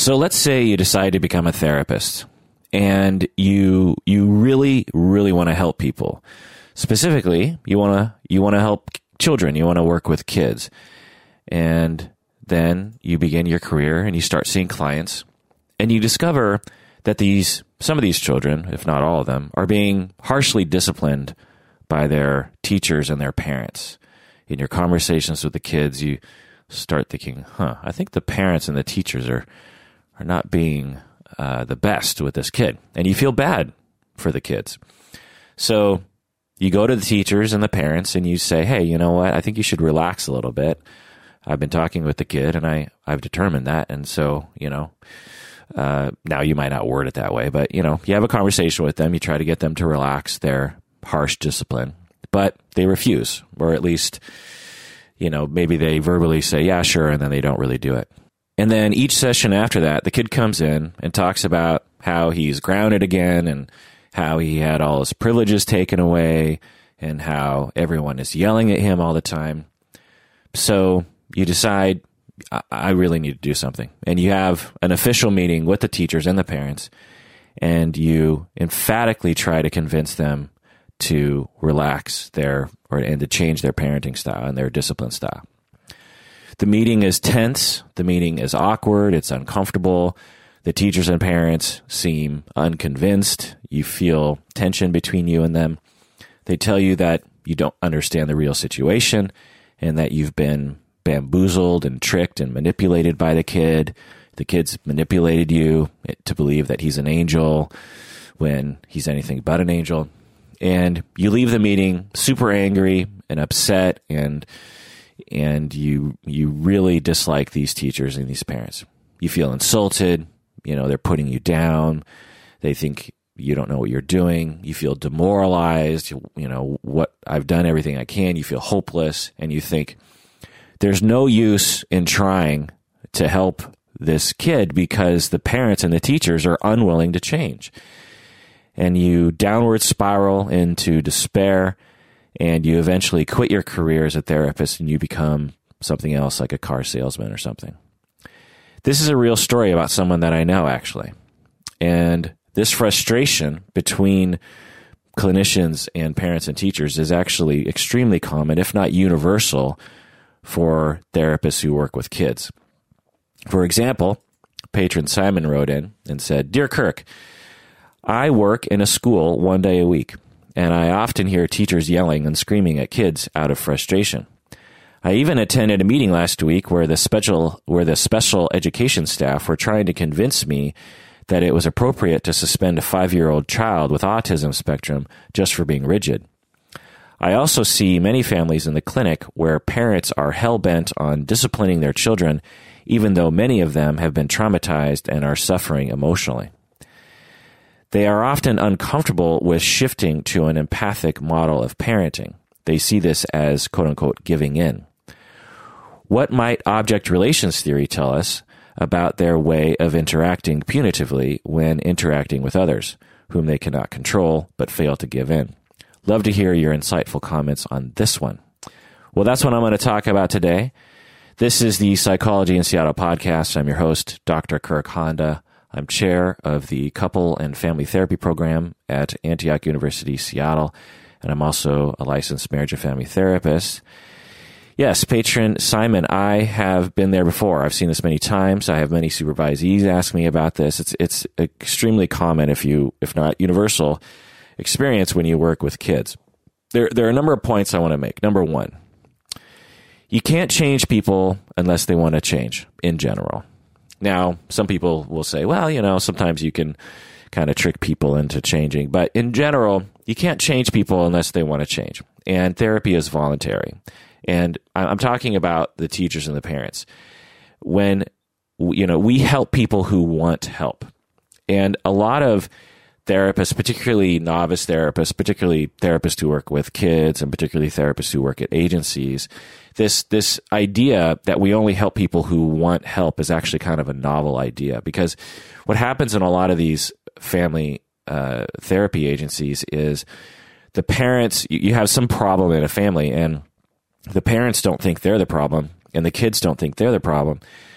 So let's say you decide to become a therapist and you really, really want to help people. Specifically, you want to help children. You want to work with kids. And then you begin your career and you start seeing clients and you discover that some of these children, if not all of them, are being harshly disciplined by their teachers and their parents. In your conversations with the kids, you start thinking, I think the parents and the teachers are not being the best with this kid. And you feel bad for the kids. So you go to the teachers and the parents and you say, hey, you know what? I think you should relax a little bit. I've been talking with the kid and I've determined that. And so, now you might not word it that way, but, you have a conversation with them. You try to get them to relax their harsh discipline, but they refuse, or at least, maybe they verbally say, yeah, sure. And then they don't really do it. And then each session after that, the kid comes in and talks about how he's grounded again and how he had all his privileges taken away and how everyone is yelling at him all the time. So you decide, I really need to do something. And you have an official meeting with the teachers and the parents, and you emphatically try to convince them to relax and to change their parenting style and their discipline style. The meeting is tense. The meeting is awkward. It's uncomfortable. The teachers and parents seem unconvinced. You feel tension between you and them. They tell you that you don't understand the real situation and that you've been bamboozled and tricked and manipulated by the kid. The kid's manipulated you to believe that he's an angel when he's anything but an angel. And you leave the meeting super angry and upset, and you really dislike these teachers and these parents. You feel insulted. They're putting you down. They think you don't know what you're doing. You feel demoralized. What I've done everything I can. You feel hopeless, and you think there's no use in trying to help this kid because the parents and the teachers are unwilling to change. And you downward spiral into despair, and you eventually quit your career as a therapist and you become something else, like a car salesman or something. This is a real story about someone that I know, actually. And this frustration between clinicians and parents and teachers is actually extremely common, if not universal, for therapists who work with kids. For example, patron Simon wrote in and said, "Dear Kirk, I work in a school 1 day a week, and I often hear teachers yelling and screaming at kids out of frustration. I even attended a meeting last week where the special education staff were trying to convince me that it was appropriate to suspend a 5-year-old child with autism spectrum just for being rigid. I also see many families in the clinic where parents are hell-bent on disciplining their children, even though many of them have been traumatized and are suffering emotionally. They are often uncomfortable with shifting to an empathic model of parenting. They see this as, quote-unquote, giving in. What might object relations theory tell us about their way of interacting punitively when interacting with others, whom they cannot control but fail to give in? Love to hear your insightful comments on this one." Well, that's what I'm going to talk about today. This is the Psychology in Seattle podcast. I'm your host, Dr. Kirk Honda. I'm chair of the Couple and Family Therapy Program at Antioch University, Seattle, and I'm also a licensed marriage and family therapist. Yes, patron Simon, I have been there before. I've seen this many times. I have many supervisees ask me about this. It's extremely common, if not universal, experience when you work with kids. There are a number of points I want to make. Number one, you can't change people unless they want to change in general. Now, some people will say, well, sometimes you can kind of trick people into changing. But in general, you can't change people unless they want to change. And therapy is voluntary. And I'm talking about the teachers and the parents. When, we help people who want help. And a lot of therapists, particularly novice therapists, particularly therapists who work with kids, and particularly therapists who work at agencies, this idea that we only help people who want help is actually kind of a novel idea, because what happens in a lot of these family therapy agencies is the parents, you have some problem in a family, and the parents don't think they're the problem, and the kids don't think they're the problem,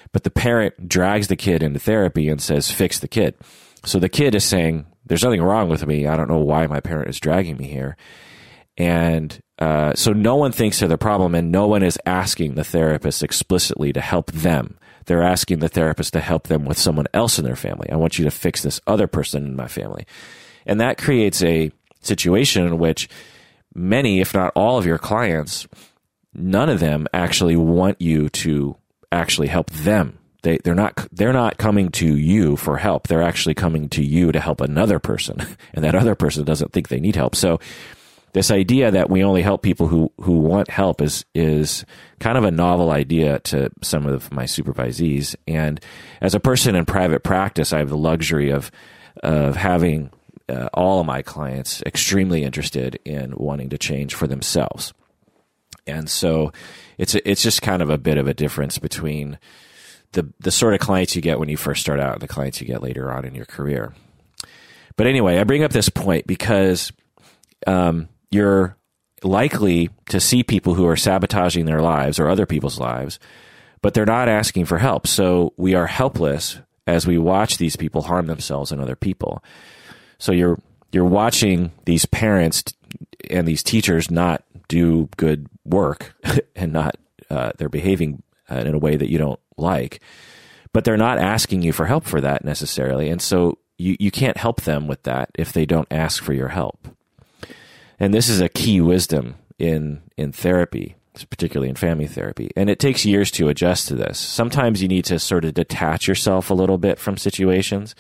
but the parent drags the kid into therapy and says, fix the kid. So the kid is saying, there's nothing wrong with me. I don't know why my parent is dragging me here. And so no one thinks they're the problem, and no one is asking the therapist explicitly to help them. They're asking the therapist to help them with someone else in their family. I want you to fix this other person in my family. And that creates a situation in which many, if not all of your clients, none of them actually want you to actually help them. They're not coming to you for help. They're actually coming to you to help another person, and that other person doesn't think they need help. So this idea that we only help people who want help is kind of a novel idea to some of my supervisees. And as a person in private practice, I have the luxury of having all of my clients extremely interested in wanting to change for themselves. And so it's just kind of a bit of a difference between the sort of clients you get when you first start out and the clients you get later on in your career. But anyway, I bring up this point because you're likely to see people who are sabotaging their lives or other people's lives, but they're not asking for help. So we are helpless as we watch these people harm themselves and other people. So you're watching these parents and these teachers not do good work and not they're behaving in a way that you don't like, but they're not asking you for help for that necessarily. And so you can't help them with that if they don't ask for your help. And this is a key wisdom in therapy, particularly in family therapy. And it takes years to adjust to this. Sometimes you need to sort of detach yourself a little bit from situations.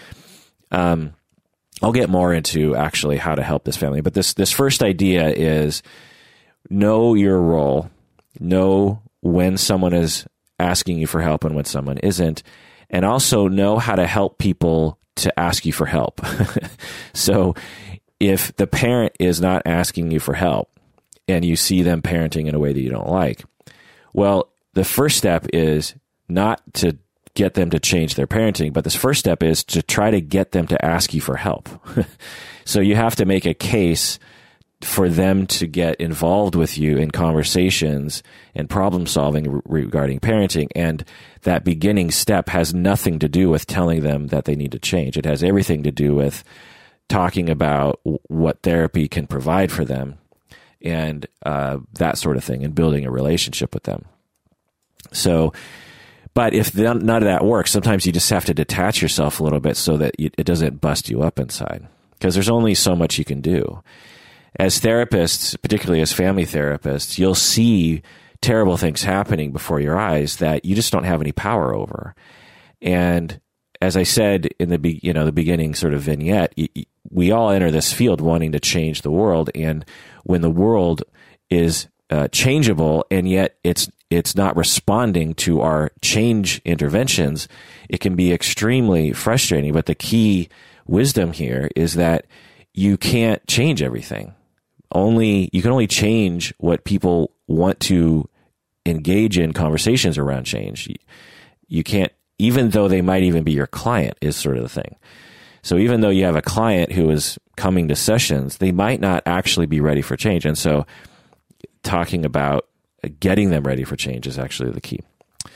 I'll get more into actually how to help this family. But this first idea is know your role, know when someone is asking you for help and when someone isn't, and also know how to help people to ask you for help. So if the parent is not asking you for help and you see them parenting in a way that you don't like, well, the first step is not to get them to change their parenting, but this first step is to try to get them to ask you for help. So you have to make a case for them to get involved with you in conversations and problem solving regarding parenting. And that beginning step has nothing to do with telling them that they need to change. It has everything to do with talking about what therapy can provide for them and that sort of thing, and building a relationship with them. So, but if none of that works, sometimes you just have to detach yourself a little bit so that it doesn't bust you up inside, because there's only so much you can do. As therapists, particularly as family therapists, you'll see terrible things happening before your eyes that you just don't have any power over. And as I said in the beginning sort of vignette, we all enter this field wanting to change the world, and when the world is changeable and yet it's not responding to our change interventions, it can be extremely frustrating. But the key wisdom here is that you can't change everything. You can only change what people want to engage in conversations around change. You can't, even though they might even be your client, is sort of the thing. So even though you have a client who is coming to sessions, they might not actually be ready for change. And so talking about getting them ready for change is actually the key.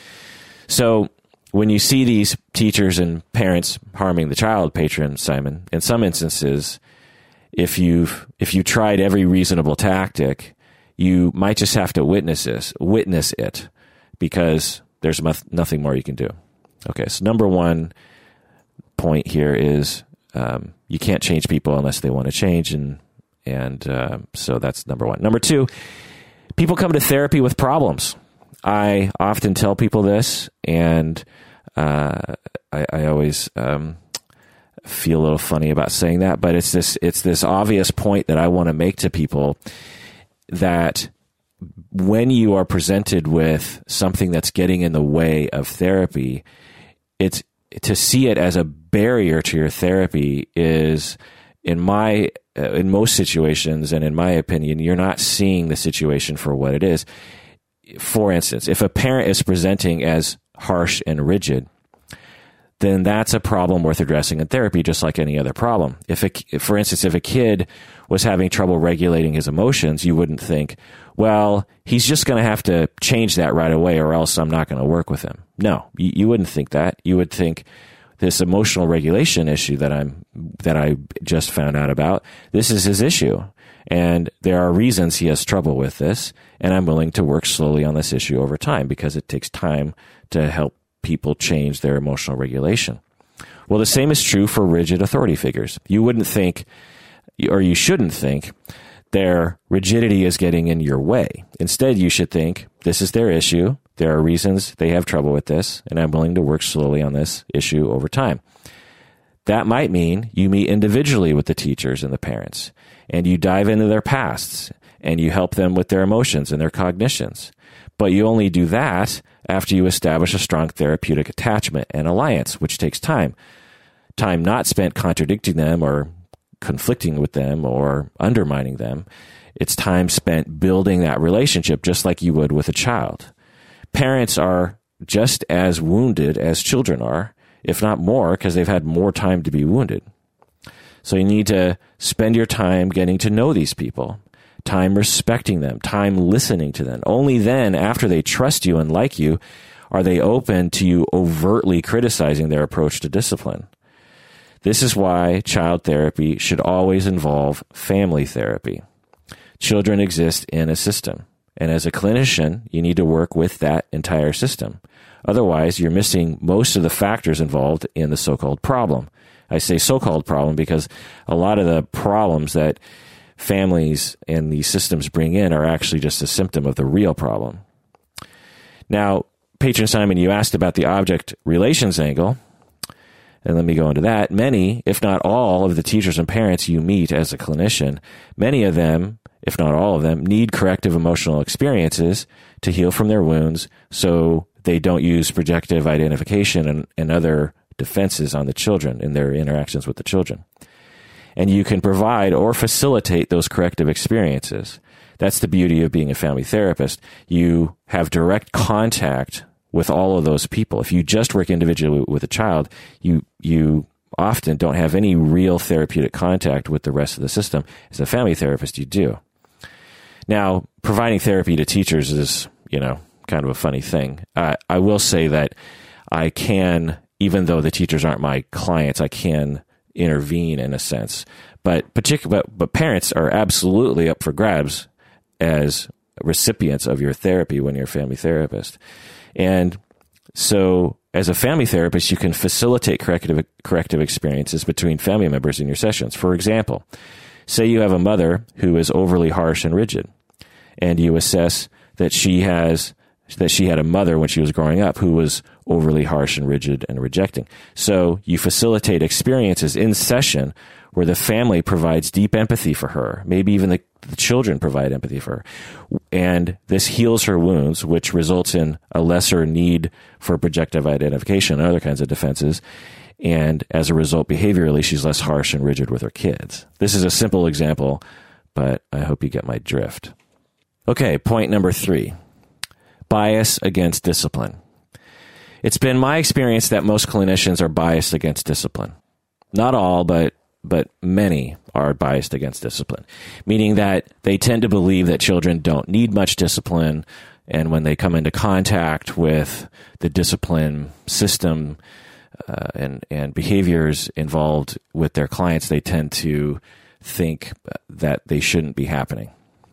So when you see these teachers and parents harming the child, Patron Simon, in some instances, if you tried every reasonable tactic, you might just have to witness it, because there's nothing more you can do. Okay, so number one point here is you can't change people unless they want to change, and so that's number one. Number two, people come to therapy with problems. I often tell people this, and I always feel a little funny about saying that, but it's this obvious point that I want to make to people, that when you are presented with something that's getting in the way of therapy, it's to see it as a barrier to your therapy is, in most situations, and in my opinion, you're not seeing the situation for what it is. For instance, if a parent is presenting as harsh and rigid, then that's a problem worth addressing in therapy, just like any other problem. For instance, if a kid was having trouble regulating his emotions, you wouldn't think, well, he's just going to have to change that right away or else I'm not going to work with him. No, you wouldn't think that. You would think this emotional regulation issue that I just found out about, this is his issue. And there are reasons he has trouble with this, and I'm willing to work slowly on this issue over time because it takes time to help people change their emotional regulation. Well, the same is true for rigid authority figures. You wouldn't think, or you shouldn't think, their rigidity is getting in your way. Instead, you should think, this is their issue. There are reasons they have trouble with this, and I'm willing to work slowly on this issue over time. That might mean you meet individually with the teachers and the parents, and you dive into their pasts, and you help them with their emotions and their cognitions. But you only do that after you establish a strong therapeutic attachment and alliance, which takes time. Time not spent contradicting them or conflicting with them or undermining them. It's time spent building that relationship just like you would with a child. Parents are just as wounded as children are, if not more, because they've had more time to be wounded. So you need to spend your time getting to know these people, time respecting them, time listening to them. Only then, after they trust you and like you, are they open to you overtly criticizing their approach to discipline. This is why child therapy should always involve family therapy. Children exist in a system, and as a clinician, you need to work with that entire system. Otherwise, you're missing most of the factors involved in the so-called problem. I say so-called problem because a lot of the problems that families and these systems bring in are actually just a symptom of the real problem. Now, Patron Simon, you asked about the object relations angle, and let me go into that. Many, if not all, of the teachers and parents you meet as a clinician, many of them, if not all of them, need corrective emotional experiences to heal from their wounds so they don't use projective identification and other defenses on the children in their interactions with the children. And you can provide or facilitate those corrective experiences. That's the beauty of being a family therapist. You have direct contact with all of those people. If you just work individually with a child, you often don't have any real therapeutic contact with the rest of the system. As a family therapist, you do. Now, providing therapy to teachers is, kind of a funny thing. I will say that I can, even though the teachers aren't my clients, I can intervene in a sense. But parents are absolutely up for grabs as recipients of your therapy when you're a family therapist. And so as a family therapist, you can facilitate corrective experiences between family members in your sessions. For example, say you have a mother who is overly harsh and rigid, and you assess that she had a mother when she was growing up who was overly harsh and rigid and rejecting. So you facilitate experiences in session where the family provides deep empathy for her. Maybe even the children provide empathy for her. And this heals her wounds, which results in a lesser need for projective identification and other kinds of defenses. And as a result, behaviorally, she's less harsh and rigid with her kids. This is a simple example, but I hope you get my drift. Okay, point number 3. Bias against discipline. It's been my experience that most clinicians are biased against discipline. Not all, but many are biased against discipline, meaning that they tend to believe that children don't need much discipline, and when they come into contact with the discipline system and behaviors involved with their clients, they tend to think that they shouldn't be happening.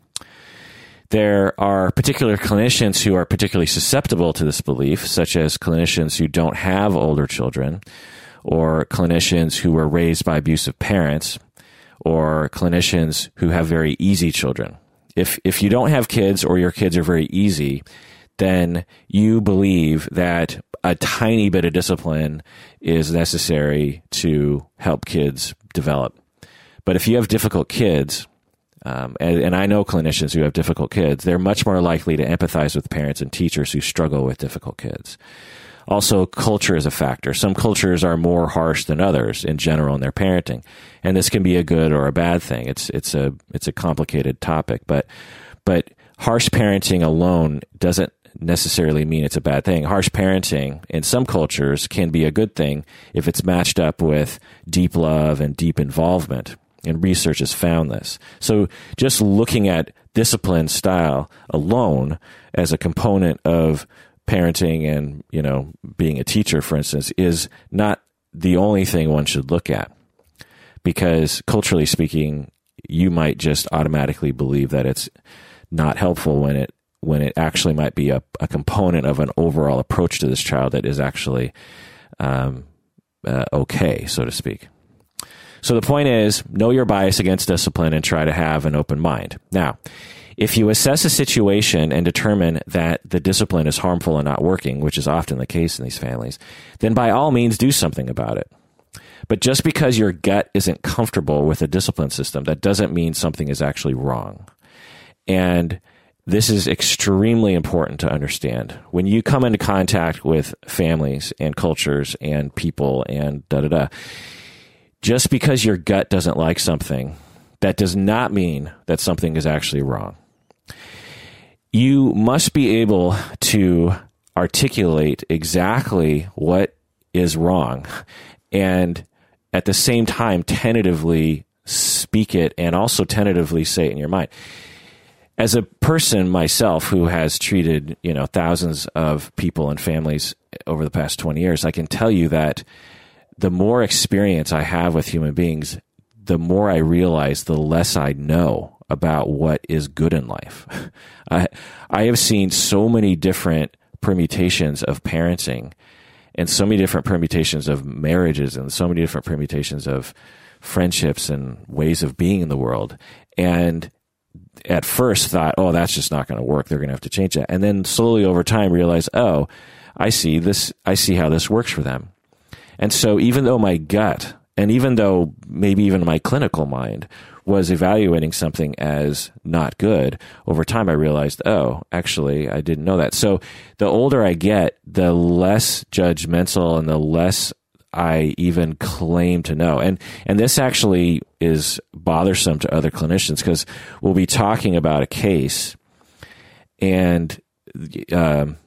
There are particular clinicians who are particularly susceptible to this belief, such as clinicians who don't have older children, or clinicians who were raised by abusive parents, or clinicians who have very easy children. If you don't have kids or your kids are very easy, then you believe that a tiny bit of discipline is necessary to help kids develop. But if you have difficult kids, and I know clinicians who have difficult kids, they're much more likely to empathize with parents and teachers who struggle with difficult kids. Also, culture is a factor. Some cultures are more harsh than others in general in their parenting, and this can be a good or a bad thing. It's a complicated topic, but harsh parenting alone doesn't necessarily mean it's a bad thing. Harsh parenting in some cultures can be a good thing if it's matched up with deep love and deep involvement. And research has found this. So just looking at discipline style alone as a component of parenting and, being a teacher, for instance, is not the only thing one should look at. Because culturally speaking, you might just automatically believe that it's not helpful when it actually might be a component of an overall approach to this child that is actually okay, so to speak. So the point is, know your bias against discipline and try to have an open mind. Now, if you assess a situation and determine that the discipline is harmful and not working, which is often the case in these families, then by all means do something about it. But just because your gut isn't comfortable with a discipline system, that doesn't mean something is actually wrong. And this is extremely important to understand. When you come into contact with families and cultures and people and just because your gut doesn't like something, that does not mean that something is actually wrong. You must be able to articulate exactly what is wrong and at the same time tentatively speak it and also tentatively say it in your mind. As a person myself who has treated, thousands of people and families over the past 20 years, I can tell you that the more experience I have with human beings, the more I realize the less I know about what is good in life. I have seen so many different permutations of parenting and so many different permutations of marriages and so many different permutations of friendships and ways of being in the world. And at first thought, oh, that's just not going to work. They're going to have to change that. And then slowly over time realize, oh, I see how this works for them. And so even though my gut, and even though maybe even my clinical mind was evaluating something as not good, over time I realized, oh, actually, I didn't know that. So the older I get, the less judgmental and the less I even claim to know. And this actually is bothersome to other clinicians because we'll be talking about a case and the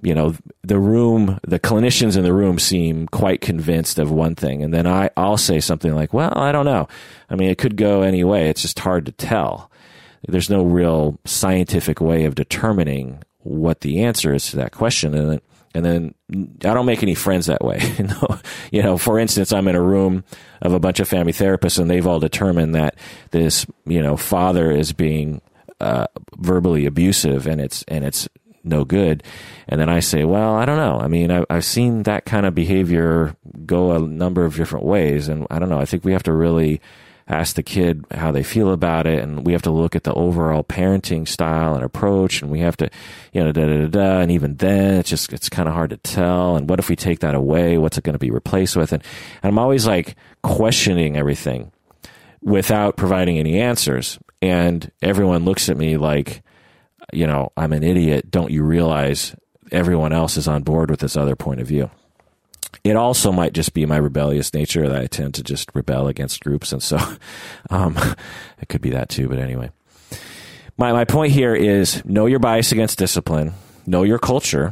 clinicians in the room seem quite convinced of one thing. And then I'll say something like, well, I don't know. I mean, it could go any way. It's just hard to tell. There's no real scientific way of determining what the answer is to that question. And then I don't make any friends that way. For instance, I'm in a room of a bunch of family therapists and they've all determined that this, father is being verbally abusive and it's no good. And then I say, well, I don't know. I mean, I've seen that kind of behavior go a number of different ways. And I don't know. I think we have to really ask the kid how they feel about it. And we have to look at the overall parenting style and approach. And we have to, and even then it's kind of hard to tell. And what if we take that away? What's it going to be replaced with? And I'm always like questioning everything without providing any answers. And everyone looks at me like, I'm an idiot. Don't you realize everyone else is on board with this other point of view? It also might just be my rebellious nature that I tend to just rebel against groups. And so it could be that too. But anyway, my point here is know your bias against discipline, know your culture,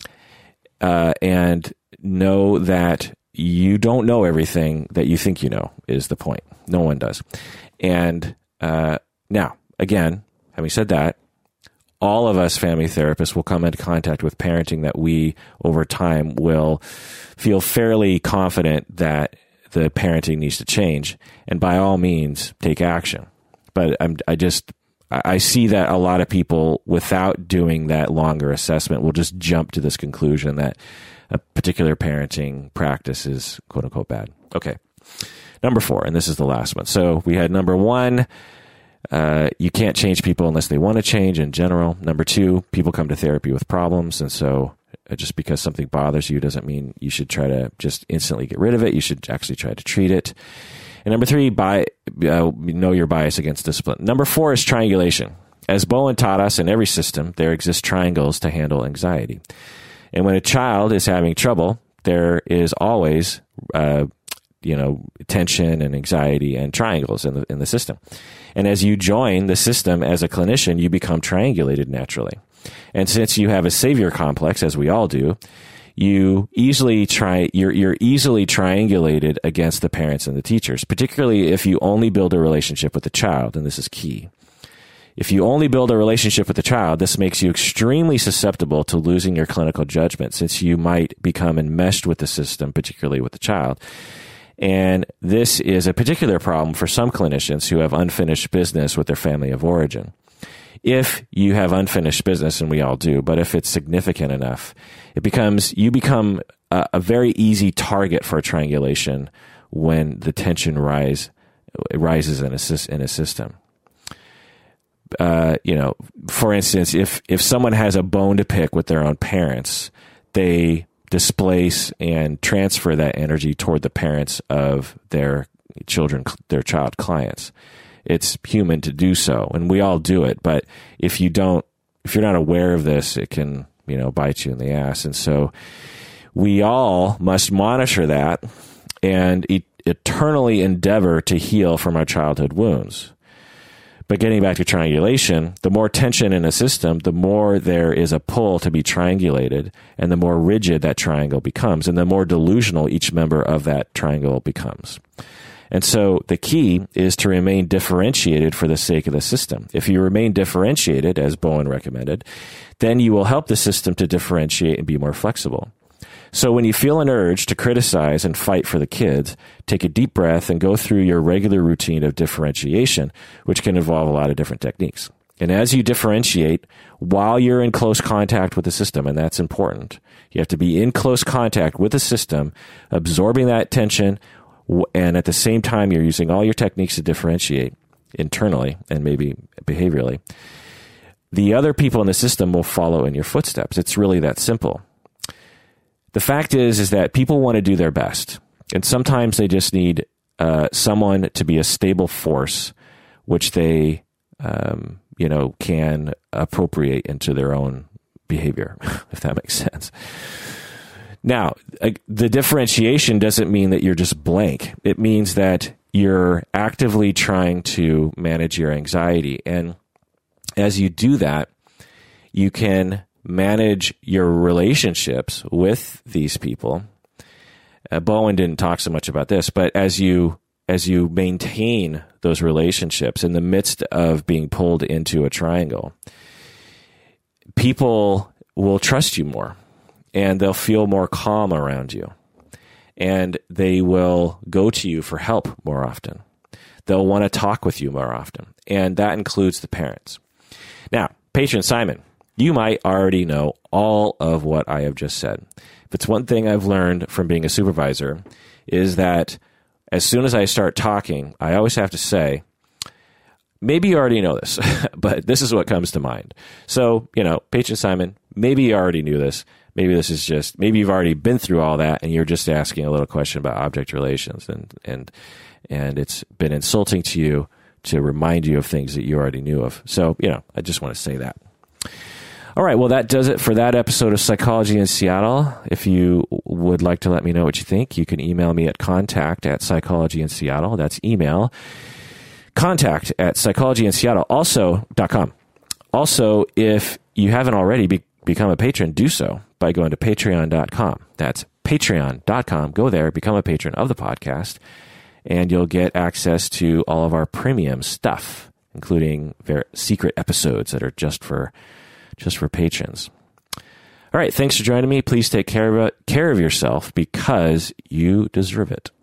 and know that you don't know everything that you think you know is the point. No one does. And now, again, having said that, all of us family therapists will come into contact with parenting that we, over time, will feel fairly confident that the parenting needs to change. And by all means, take action. But I see that a lot of people, without doing that longer assessment, will just jump to this conclusion that a particular parenting practice is quote unquote bad. Okay. Number 4, and this is the last one. So we had number 1, you can't change people unless they want to change in general. Number 2, people come to therapy with problems. And so just because something bothers you doesn't mean you should try to just instantly get rid of it. You should actually try to treat it. And number 3, know your bias against discipline. Number 4 is triangulation. As Bowen taught us, in every system, there exist triangles to handle anxiety. And when a child is having trouble, there is always tension and anxiety and triangles in the system. And as you join the system as a clinician, you become triangulated naturally. And since you have a savior complex, as we all do, you're easily triangulated against the parents and the teachers, particularly if you only build a relationship with the child, and this is key. If you only build a relationship with the child, this makes you extremely susceptible to losing your clinical judgment, since you might become enmeshed with the system, particularly with the child. And this is a particular problem for some clinicians who have unfinished business with their family of origin. If you have unfinished business, and we all do, but if it's significant enough, you become a very easy target for triangulation when the tension rises in a system. For instance, if someone has a bone to pick with their own parents, they displace and transfer that energy toward the parents of their child clients. It's human to do so, and we all do it. But if you're not aware of this, it can, bite you in the ass. And so we all must monitor that and eternally endeavor to heal from our childhood wounds. But getting back to triangulation, the more tension in a system, the more there is a pull to be triangulated, and the more rigid that triangle becomes, and the more delusional each member of that triangle becomes. And so the key is to remain differentiated for the sake of the system. If you remain differentiated, as Bowen recommended, then you will help the system to differentiate and be more flexible. So when you feel an urge to criticize and fight for the kids, take a deep breath and go through your regular routine of differentiation, which can involve a lot of different techniques. And as you differentiate, while you're in close contact with the system, and that's important, you have to be in close contact with the system, absorbing that tension, and at the same time, you're using all your techniques to differentiate internally and maybe behaviorally. The other people in the system will follow in your footsteps. It's really that simple. The fact is that people want to do their best, and sometimes they just need someone to be a stable force, which they, can appropriate into their own behavior, if that makes sense. Now, the differentiation doesn't mean that you're just blank. It means that you're actively trying to manage your anxiety, and as you do that, you can manage your relationships with these people. Bowen didn't talk so much about this, but as you maintain those relationships in the midst of being pulled into a triangle, people will trust you more, and they'll feel more calm around you, and they will go to you for help more often. They'll want to talk with you more often, and that includes the parents. Now, patron Simon, you might already know all of what I have just said. If it's one thing I've learned from being a supervisor, is that as soon as I start talking, I always have to say, maybe you already know this, but this is what comes to mind. So, patron Simon, maybe you already knew this. Maybe this is maybe you've already been through all that, and you're just asking a little question about object relations, and it's been insulting to you to remind you of things that you already knew of. So, I just want to say that. All right, well, that does it for that episode of Psychology in Seattle. If you would like to let me know what you think, you can email me at contact@psychologyinseattle. That's email, contact@psychologyinseattle.com. Also, if you haven't already become a patron, do so by going to patreon.com. That's patreon.com. Go there, become a patron of the podcast, and you'll get access to all of our premium stuff, including secret episodes that are just for patrons. All right, thanks for joining me. Please take care of yourself, because you deserve it.